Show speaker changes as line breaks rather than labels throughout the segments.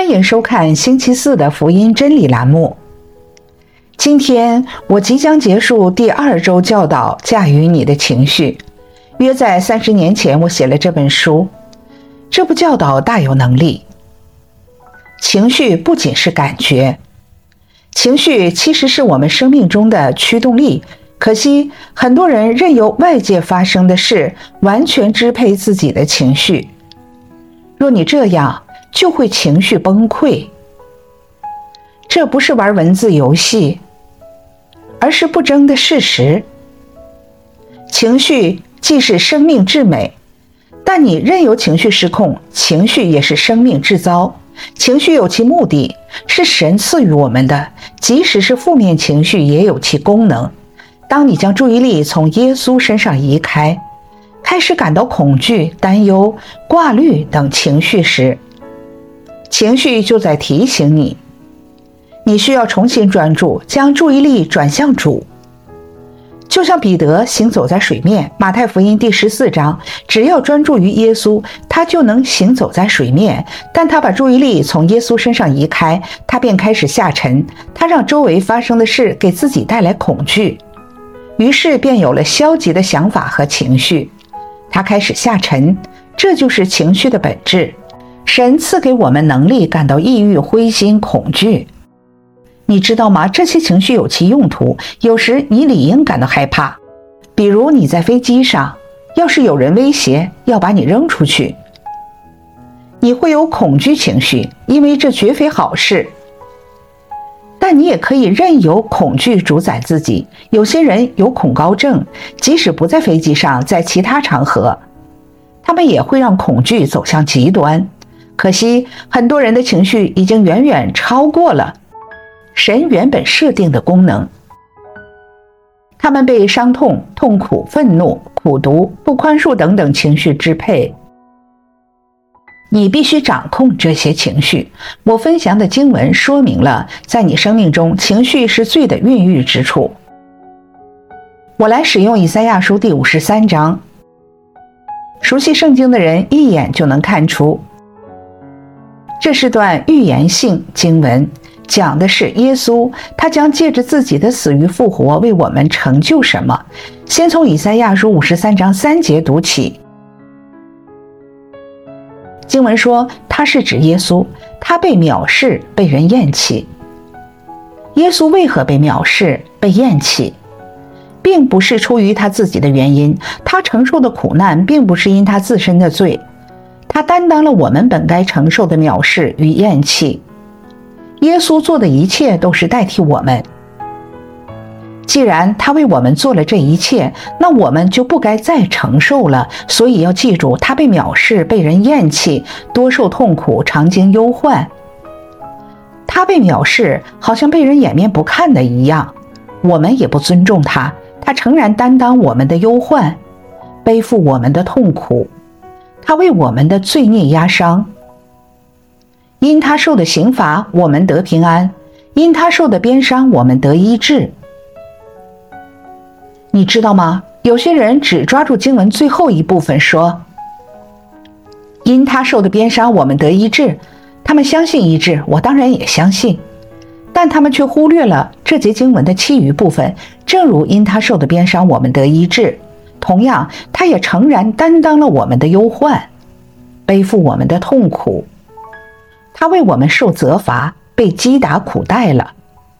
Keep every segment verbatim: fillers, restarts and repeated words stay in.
欢迎收看星期四的福音真理栏目。今天我即将结束第二周教导驾驭你的情绪。约在三十年前我写了这本书，这部教导大有能力。情绪不仅是感觉，情绪其实是我们生命中的驱动力，可惜很多人任由外界发生的事完全支配自己的情绪。若你这样，就会情绪崩溃。这不是玩文字游戏，而是不争的事实。情绪既是生命至美，但你任由情绪失控，情绪也是生命至糟。情绪有其目的，是神赐予我们的，即使是负面情绪也有其功能。当你将注意力从耶稣身上移开，开始感到恐惧、担忧、挂虑等情绪时，情绪就在提醒你，你需要重新专注，将注意力转向主。就像彼得行走在水面，马太福音第十四章，只要专注于耶稣，他就能行走在水面。但他把注意力从耶稣身上移开，他便开始下沉，他让周围发生的事给自己带来恐惧，于是便有了消极的想法和情绪。他开始下沉，这就是情绪的本质。神赐给我们能力感到抑郁、灰心、恐惧。你知道吗？这些情绪有其用途，有时你理应感到害怕。比如你在飞机上，要是有人威胁要把你扔出去，你会有恐惧情绪，因为这绝非好事。但你也可以任由恐惧主宰自己。有些人有恐高症，即使不在飞机上，在其他场合，他们也会让恐惧走向极端。可惜很多人的情绪已经远远超过了神原本设定的功能，他们被伤痛、痛苦、愤怒、苦毒、不宽恕等等情绪支配。你必须掌控这些情绪。我分享的经文说明了，在你生命中，情绪是罪的孕育之处。我来使用以赛亚书第五十三章，熟悉圣经的人一眼就能看出，这是段预言性经文，讲的是耶稣，他将借着自己的死与复活为我们成就什么。先从以赛亚书五十三章三节读起。经文说，他是指耶稣，他被藐视，被人厌弃。耶稣为何被藐视、被厌弃？并不是出于他自己的原因，他承受的苦难并不是因他自身的罪，他担当了我们本该承受的藐视与厌弃。耶稣做的一切都是代替我们。既然他为我们做了这一切，那我们就不该再承受了。所以要记住，他被藐视，被人厌弃，多受痛苦，常经忧患。他被藐视，好像被人掩面不看的一样，我们也不尊重他。他诚然担当我们的忧患，背负我们的痛苦，他为我们的罪孽压伤。因他受的刑罚，我们得平安；因他受的鞭伤，我们得医治。你知道吗？有些人只抓住经文最后一部分说，因他受的鞭伤，我们得医治。他们相信医治，我当然也相信，但他们却忽略了这节经文的其余部分。正如因他受的鞭伤，我们得医治，同样，他也诚然担当了我们的忧患，背负我们的痛苦。他为我们受责罚，被击打苦待了。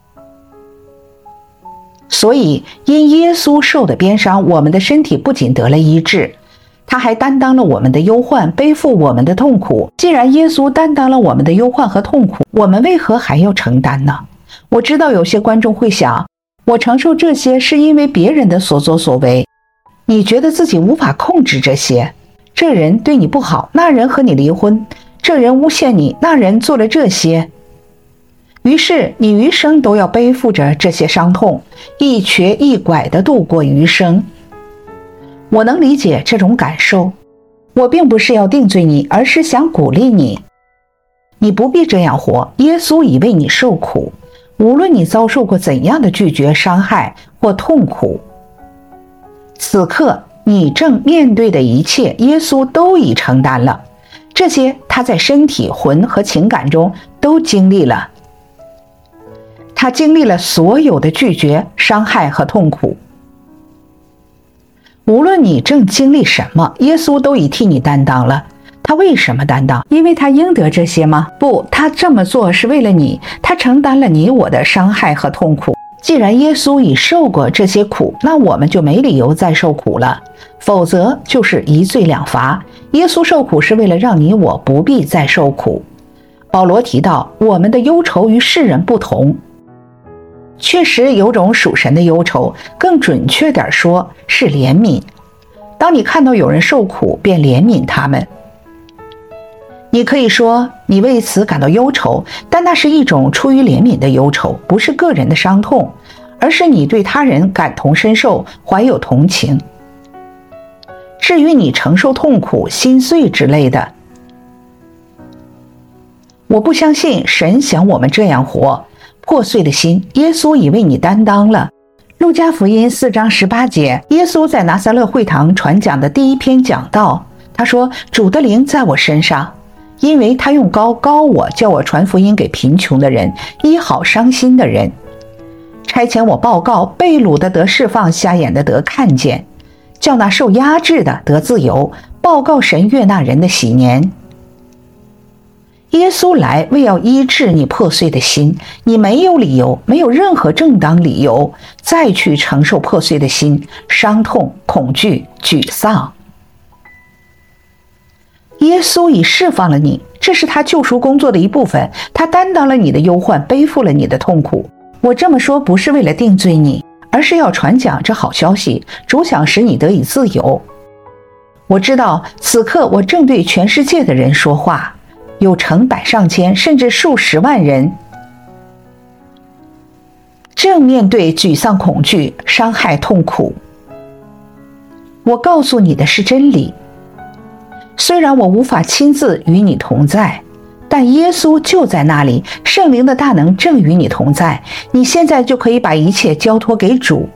所以因耶稣受的鞭伤，我们的身体不仅得了医治，他还担当了我们的忧患，背负我们的痛苦。既然耶稣担当了我们的忧患和痛苦，我们为何还要承担呢？我知道有些观众会想，我承受这些是因为别人的所作所为。你觉得自己无法控制这些，这人对你不好，那人和你离婚，这人诬陷你，那人做了这些，于是你余生都要背负着这些伤痛，一瘸一拐地度过余生。我能理解这种感受，我并不是要定罪你，而是想鼓励你。你不必这样活，耶稣已为你受苦，无论你遭受过怎样的拒绝、伤害或痛苦，此刻你正面对的一切，耶稣都已承担了。 这些他在身体、魂和情感中都经历了。他经历了所有的拒绝、伤害和痛苦。无论你正经历什么，耶稣都已替你担当了。他为什么担当？因为他应得这些吗？不，他这么做是为了你，他承担了你我的伤害和痛苦。既然耶稣已受过这些苦，那我们就没理由再受苦了，否则就是一罪两罚。耶稣受苦是为了让你我不必再受苦。保罗提到，我们的忧愁与世人不同，确实有种属神的忧愁，更准确点说是怜悯。当你看到有人受苦，便怜悯他们。你可以说你为此感到忧愁，但那是一种出于怜悯的忧愁，不是个人的伤痛，而是你对他人感同身受，怀有同情。至于你承受痛苦、心碎之类的，我不相信神想我们这样活。破碎的心，耶稣已为你担当了。路加福音四章十八节，耶稣在拿撒勒会堂传讲的第一篇讲道，他说：主的灵在我身上，因为他用膏膏我，叫我传福音给贫穷的人，医好伤心的人，差遣我报告被掳的得释放，瞎眼的得看见，叫那受压制的得自由，报告神悦纳人的喜年。耶稣来为要医治你破碎的心，你没有理由，没有任何正当理由再去承受破碎的心、伤痛、恐惧、沮丧。耶稣已释放了你，这是他救赎工作的一部分，他担当了你的忧患，背负了你的痛苦。我这么说不是为了定罪你，而是要传讲这好消息，主想使你得以自由。我知道此刻我正对全世界的人说话，有成百上千甚至数十万人正面对沮丧、恐惧、伤害、痛苦。我告诉你的是真理，虽然我无法亲自与你同在，但耶稣就在那里，圣灵的大能正与你同在。你现在就可以把一切交托给主。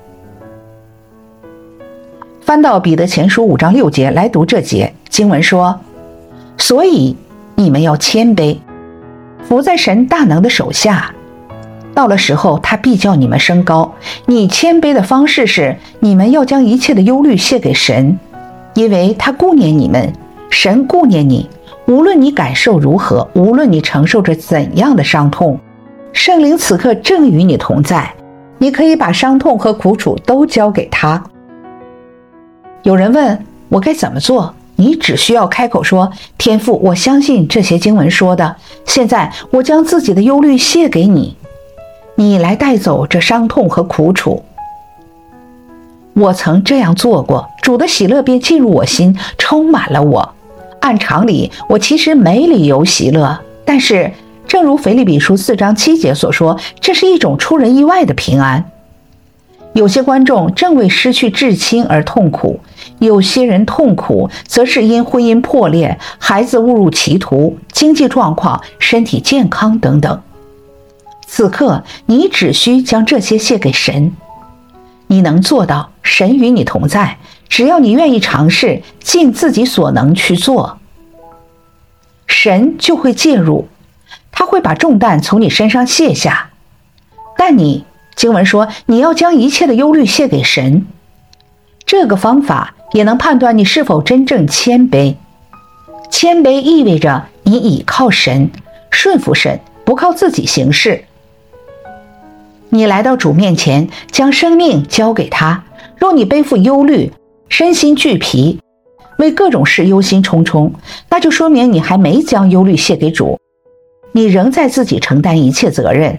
翻到彼得前书五章六节来读这节经文说：所以你们要谦卑，伏在神大能的手下，到了时候他必叫你们升高。你谦卑的方式是，你们要将一切的忧虑卸给神，因为他顾念你们，神顾念你。无论你感受如何，无论你承受着怎样的伤痛，圣灵此刻正与你同在，你可以把伤痛和苦楚都交给他。有人问我该怎么做，你只需要开口说：天父，我相信这些经文说的，现在我将自己的忧虑卸给你，你来带走这伤痛和苦楚。我曾这样做过，主的喜乐便进入我心，充满了我。按常理，我其实没理由喜乐，但是正如腓立比书四章七节所说，这是一种出人意外的平安。有些观众正为失去至亲而痛苦，有些人痛苦则是因婚姻破裂、孩子误入歧途、经济状况、身体健康等等。此刻你只需将这些卸给神，你能做到，神与你同在，只要你愿意尝试，尽自己所能去做，神就会介入，他会把重担从你身上卸下。但你经文说，你要将一切的忧虑卸给神。这个方法也能判断你是否真正谦卑。谦卑意味着你倚靠神，顺服神，不靠自己行事。你来到主面前，将生命交给他。若你背负忧虑，身心俱疲，为各种事忧心忡忡，那就说明你还没将忧虑卸给主，你仍在自己承担一切责任。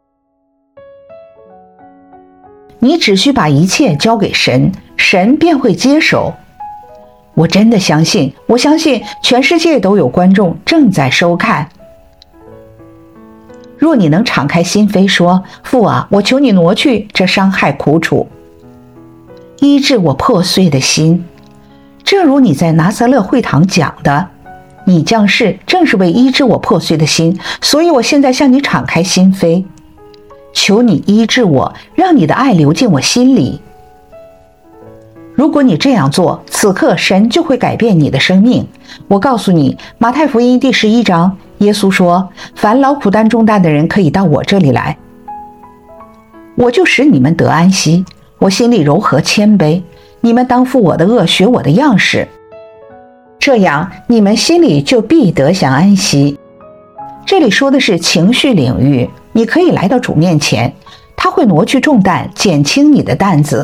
你只需把一切交给神，神便会接手。我真的相信，我相信全世界都有观众正在收看。若你能敞开心扉说：父啊，我求你挪去这伤害苦楚，医治我破碎的心。正如你在拿撒勒会堂讲的，你降世正是为医治我破碎的心，所以我现在向你敞开心扉，求你医治我，让你的爱流进我心里。 如果你这样做，此刻神就会改变你的生命。我告诉你，马太福音第十一章，耶稣说，凡劳苦担重担的人可以到我这里来，我就使你们得安息。我心里柔和谦卑，你们当负我的恶，学我的样式，这样你们心里就必得享安息。这里说的是情绪领域，你可以来到主面前，他会挪去重担，减轻你的担子。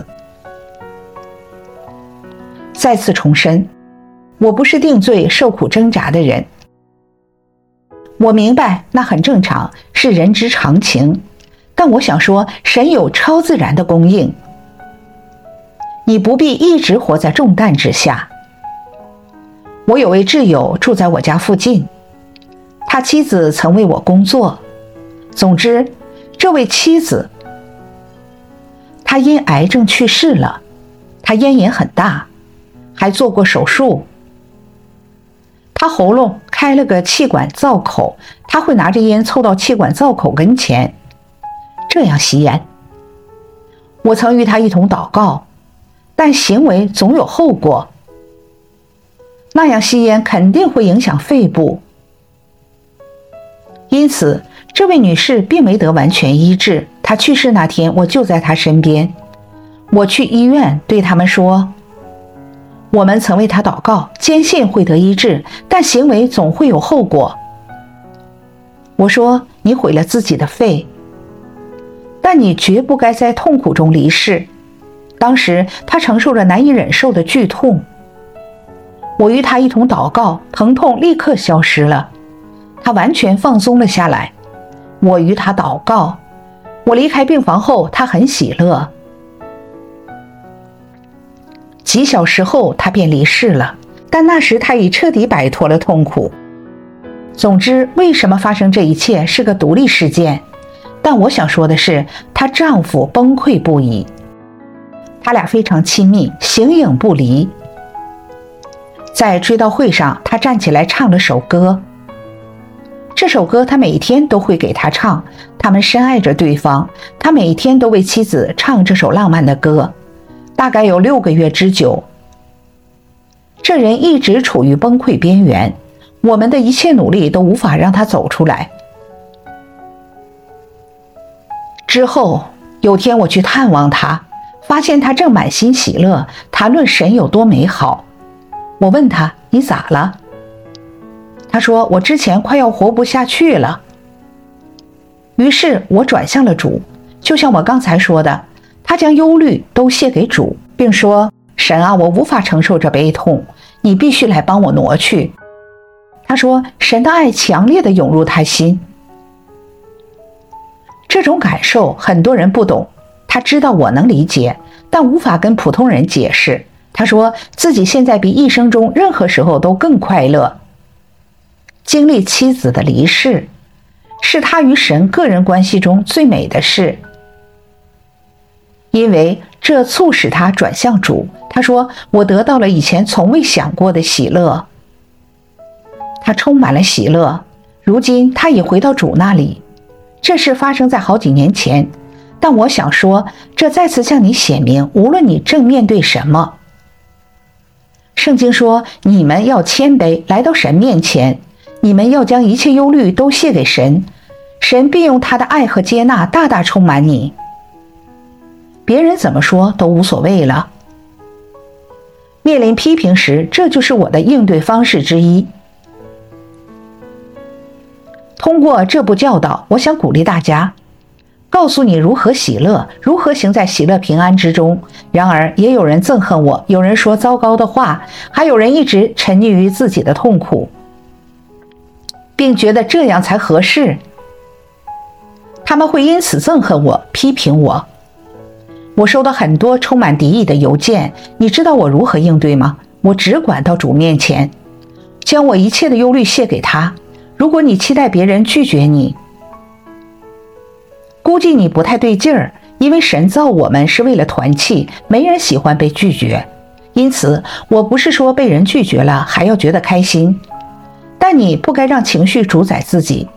再次重申，我不是定罪受苦挣扎的人，我明白那很正常，是人之常情，但我想说，神有超自然的供应，你不必一直活在重担之下。我有位挚友住在我家附近，他妻子曾为我工作。总之，这位妻子她因癌症去世了，她烟瘾很大，还做过手术。他喉咙开了个气管造口，他会拿着烟凑到气管造口跟前，这样吸烟。我曾与他一同祷告，但行为总有后果。那样吸烟肯定会影响肺部，因此这位女士并没得完全医治。她去世那天，我就在她身边。我去医院对他们说，我们曾为他祷告，坚信会得医治，但行为总会有后果。我说，你毁了自己的肺，但你绝不该在痛苦中离世。当时他承受着难以忍受的剧痛，我与他一同祷告，疼痛立刻消失了，他完全放松了下来。我与他祷告，我离开病房后，他很喜乐。几小时后他便离世了，但那时他已彻底摆脱了痛苦。总之，为什么发生这一切是个独立事件，但我想说的是，她丈夫崩溃不已，他俩非常亲密，形影不离。在追悼会上，他站起来唱了首歌，这首歌他每天都会给他唱，他们深爱着对方，他每天都为妻子唱这首浪漫的歌，大概有六个月之久。这人一直处于崩溃边缘，我们的一切努力都无法让他走出来。之后有天我去探望他，发现他正满心喜乐，谈论神有多美好。我问他，你咋了？他说，我之前快要活不下去了。于是我转向了主，就像我刚才说的，他将忧虑都卸给主，并说，神啊，我无法承受这悲痛，你必须来帮我挪去。他说，神的爱强烈地涌入他心。这种感受很多人不懂，他知道我能理解，但无法跟普通人解释。他说自己现在比一生中任何时候都更快乐。经历妻子的离世，是他与神个人关系中最美的事，因为这促使他转向主。他说，我得到了以前从未想过的喜乐。他充满了喜乐，如今他已回到主那里。这事发生在好几年前，但我想说，这再次向你显明，无论你正面对什么，圣经说，你们要谦卑，来到神面前，你们要将一切忧虑都卸给神，神必用他的爱和接纳大大充满你。别人怎么说都无所谓了。面临批评时，这就是我的应对方式之一。通过这部教导，我想鼓励大家，告诉你如何喜乐，如何行在喜乐平安之中。然而也有人憎恨我，有人说糟糕的话，还有人一直沉溺于自己的痛苦，并觉得这样才合适。他们会因此憎恨我，批评我。我收到很多充满敌意的邮件，你知道我如何应对吗？我只管到主面前，将我一切的忧虑卸给他。如果你期待别人拒绝你，估计你不太对劲儿，因为神造我们是为了团契，没人喜欢被拒绝。因此，我不是说被人拒绝了还要觉得开心，但你不该让情绪主宰自己。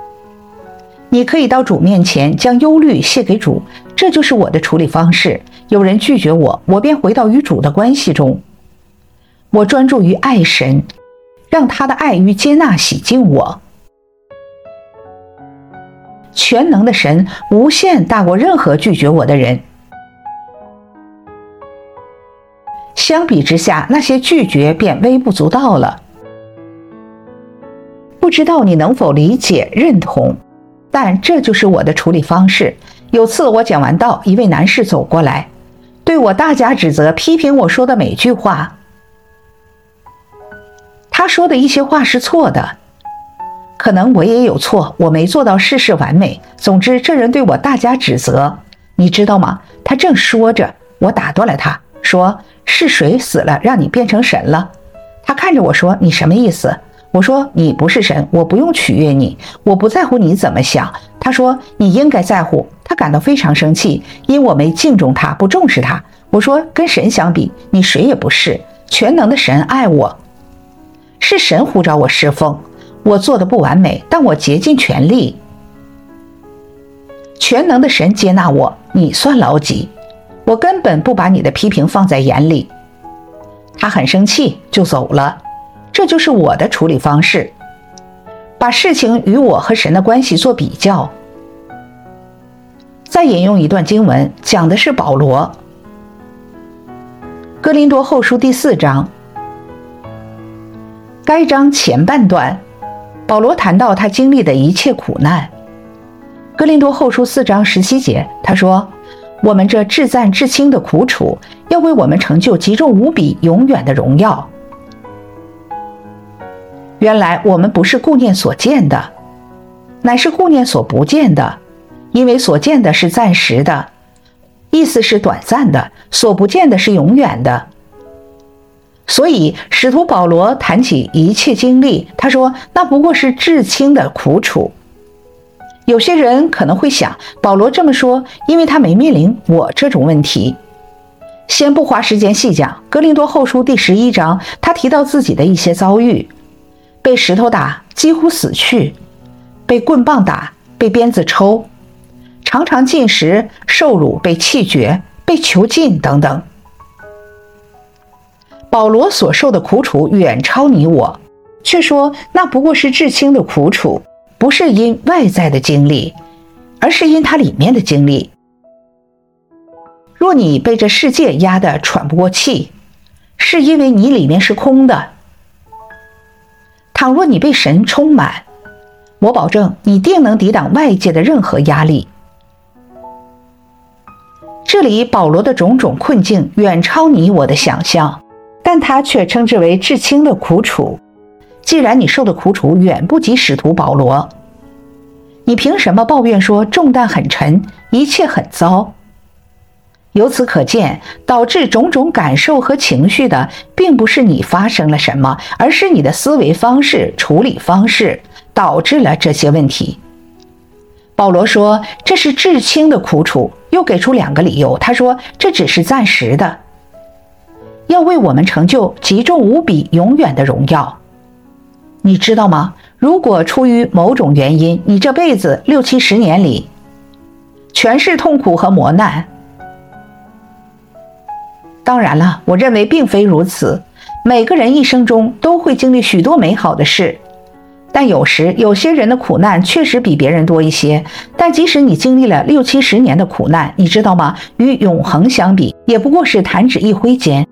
你可以到主面前将忧虑卸给主，这就是我的处理方式。 有人拒绝我，我便回到与主的关系中。我专注于爱神，让他的爱与接纳洗净我。全能的神无限大过任何拒绝我的人。相比之下，那些拒绝便微不足道了。不知道你能否理解认同，但这就是我的处理方式。有次我讲完道，一位男士走过来，对我大加指责，批评我说的每句话。他说的一些话是错的，可能我也有错，我没做到事事完美。总之，这人对我大加指责。你知道吗？他正说着，我打断了他，说：“是谁死了，让你变成神了？”他看着我说：“你什么意思？”我说：“你不是神，我不用取悦你，我不在乎你怎么想。”他说：“你应该在乎。”他感到非常生气，因我没敬重他，不重视他。我说：“跟神相比，你谁也不是。全能的神爱我，是神呼召我侍奉。我做的不完美，但我竭尽全力。全能的神接纳我，你算老几？我根本不把你的批评放在眼里。”他很生气，就走了。这就是我的处理方式，把事情与我和神的关系做比较。再引用一段经文，讲的是保罗。哥林多后书第四章，该章前半段，保罗谈到他经历的一切苦难。哥林多后书四章十七节，他说：“我们这至暂至轻的苦楚，要为我们成就极重无比永远的荣耀。”原来我们不是顾念所见的，乃是顾念所不见的，因为所见的是暂时的，意思是短暂的；所不见的是永远的。所以使徒保罗谈起一切经历，他说那不过是至轻的苦楚。有些人可能会想，保罗这么说，因为他没面临我这种问题。先不花时间细讲，哥林多后书第十一章，他提到自己的一些遭遇：被石头打，几乎死去；被棍棒打，被鞭子抽；常常进食，受辱，被弃绝，被囚禁等等。保罗所受的苦楚远超你我，却说那不过是至轻的苦楚，不是因外在的经历，而是因他里面的经历。若你被这世界压得喘不过气，是因为你里面是空的。倘若你被神充满，我保证你定能抵挡外界的任何压力。这里保罗的种种困境远超你我的想象，但他却称之为至轻的苦楚。既然你受的苦楚远不及使徒保罗，你凭什么抱怨说重担很沉，一切很糟？由此可见，导致种种感受和情绪的，并不是你发生了什么，而是你的思维方式、处理方式导致了这些问题。保罗说这是至轻的苦楚，又给出两个理由。他说这只是暂时的，要为我们成就极重无比永远的荣耀。你知道吗？如果出于某种原因，你这辈子六七十年里全是痛苦和磨难，当然了，我认为并非如此。每个人一生中都会经历许多美好的事，但有时有些人的苦难确实比别人多一些。但即使你经历了六七十年的苦难，你知道吗？与永恒相比，也不过是弹指一挥间。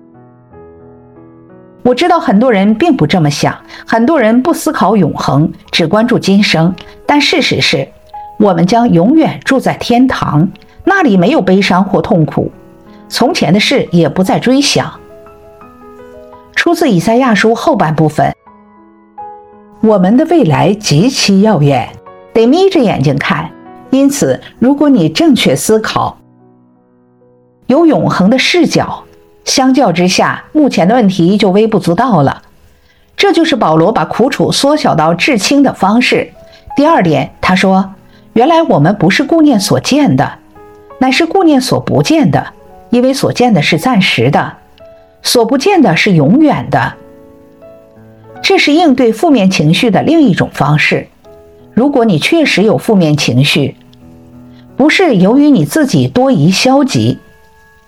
我知道很多人并不这么想，很多人不思考永恒，只关注今生。但事实是，我们将永远住在天堂，那里没有悲伤或痛苦，从前的事也不再追想。出自以赛亚书后半部分。我们的未来极其遥远，得眯着眼睛看。因此，如果你正确思考，有永恒的视角，相较之下，目前的问题就微不足道了。这就是保罗把苦楚缩小到至轻的方式。第二点，他说，原来我们不是顾念所见的，乃是顾念所不见的，因为所见的是暂时的，所不见的是永远的。这是应对负面情绪的另一种方式。如果你确实有负面情绪，不是由于你自己多疑消极，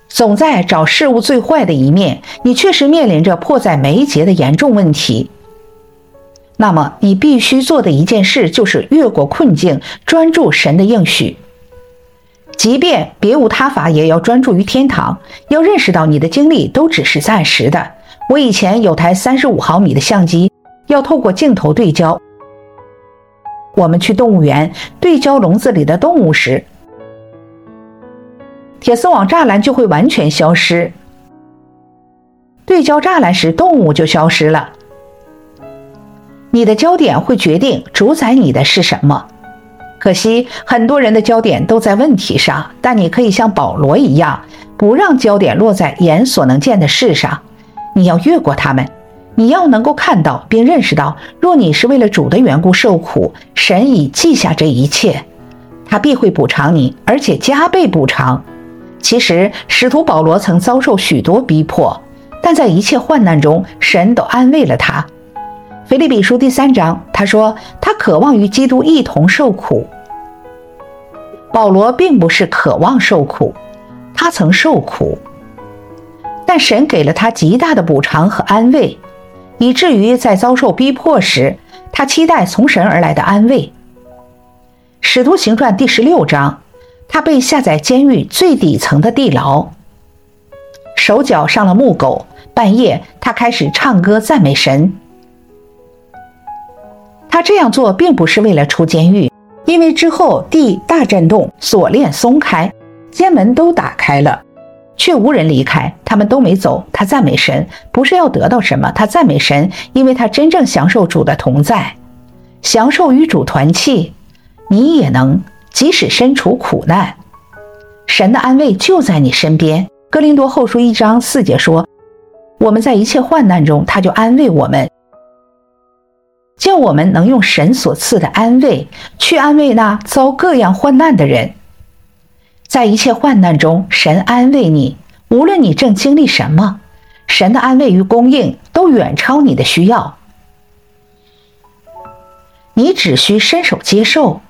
总在找事物最坏的一面，你确实面临着迫在眉睫的严重问题。那么你必须做的一件事就是越过困境，专注神的应许。即便别无他法，也要专注于天堂，要认识到你的经历都只是暂时的。我以前有台三十五毫米的相机，要透过镜头对焦。我们去动物园对焦笼子里的动物时，铁丝网栅栏就会完全消失。对焦栅栏时，动物就消失了。你的焦点会决定主宰你的是什么。可惜很多人的焦点都在问题上，但你可以像保罗一样，不让焦点落在眼所能见的事上。你要越过它们，你要能够看到并认识到，若你是为了主的缘故受苦，神已记下这一切，他必会补偿你，而且加倍补偿。其实使徒保罗曾遭受许多逼迫，但在一切患难中，神都安慰了他。腓立比书第三章，他说他渴望与基督一同受苦。保罗并不是渴望受苦，他曾受苦，但神给了他极大的补偿和安慰，以至于在遭受逼迫时，他期待从神而来的安慰。使徒行传第十六章，他被下在监狱最底层的地牢，手脚上了木狗，半夜他开始唱歌赞美神。他这样做并不是为了出监狱，因为之后地大震动，锁链松开，监门都打开了，却无人离开，他们都没走。他赞美神，不是要得到什么，他赞美神，因为他真正享受主的同在，享受与主团契。你也能，即使身处苦难，神的安慰就在你身边。哥林多后书一章四节说，我们在一切患难中，他就安慰我们，叫我们能用神所赐的安慰去安慰那遭各样患难的人。在一切患难中，神安慰你，无论你正经历什么，神的安慰与供应都远超你的需要。你只需伸手接受，